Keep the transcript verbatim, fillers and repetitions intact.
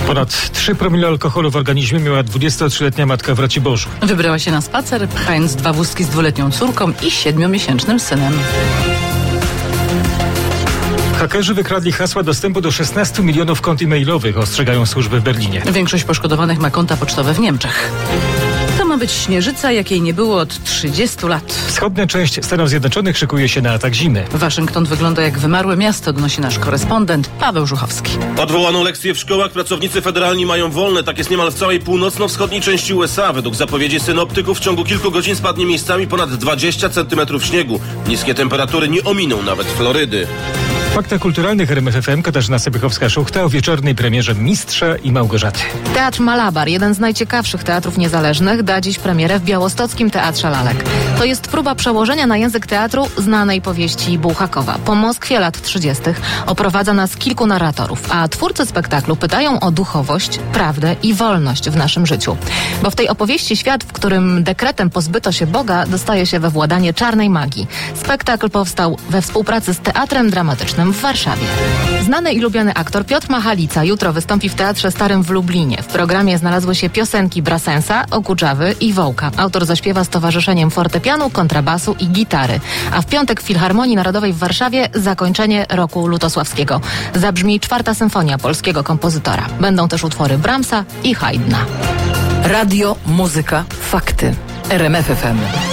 Ponad trzy promile alkoholu w organizmie miała dwudziestotrzyletnia matka w Raciborzu. Wybrała się na spacer, pchając dwa wózki z dwuletnią córką i siedmiomiesięcznym synem. Hakerzy wykradli hasła dostępu do szesnastu milionów kont e-mailowych, ostrzegają służby w Berlinie. Większość poszkodowanych ma konta pocztowe w Niemczech. To ma być śnieżyca, jakiej nie było od trzydziestu lat. Wschodnia część Stanów Zjednoczonych szykuje się na atak zimy. Waszyngton wygląda jak wymarłe miasto, donosi nasz korespondent Paweł Żuchowski. Odwołano lekcje w szkołach, pracownicy federalni mają wolne. Tak jest niemal w całej północno-wschodniej części U S A. Według zapowiedzi synoptyków w ciągu kilku godzin spadnie miejscami ponad dwadzieścia centymetrów śniegu. Niskie temperatury nie ominą nawet Florydy. W faktach kulturalnych R M F F M Katarzyna Sepychowska-Szuchta o wieczornej premierze Mistrza i Małgorzaty. Teatr Malabar, jeden z najciekawszych teatrów niezależnych, da dziś premierę w Białostockim Teatrze Lalek. To jest próba przełożenia na język teatru znanej powieści Bułhakowa. Po Moskwie lat trzydziestych oprowadza nas kilku narratorów, a twórcy spektaklu pytają o duchowość, prawdę i wolność w naszym życiu. Bo w tej opowieści świat, w którym dekretem pozbyto się Boga, dostaje się we władanie czarnej magii. Spektakl powstał we współpracy z Teatrem Dramatycznym w Warszawie. Znany i lubiany aktor Piotr Machalica jutro wystąpi w Teatrze Starym w Lublinie. W programie znalazły się piosenki Brassensa, Okudżawy i Wołka. Autor zaśpiewa z towarzyszeniem fortepianu, kontrabasu i gitary. A w piątek w Filharmonii Narodowej w Warszawie zakończenie roku lutosławskiego. Zabrzmi czwarta symfonia polskiego kompozytora. Będą też utwory Brahmsa i Haydna. Radio, muzyka, fakty. R M F F M.